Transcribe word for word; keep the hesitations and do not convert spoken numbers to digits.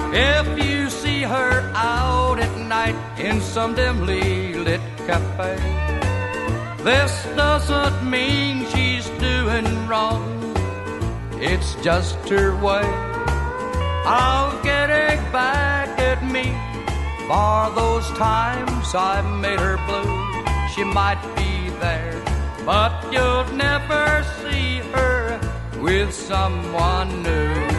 If you see her out at night in some dimly lit cafe, this doesn't mean she's doing wrong, it's just her way of getting back at me for those times I made her blue. She might be there, but you'll never see her with someone new.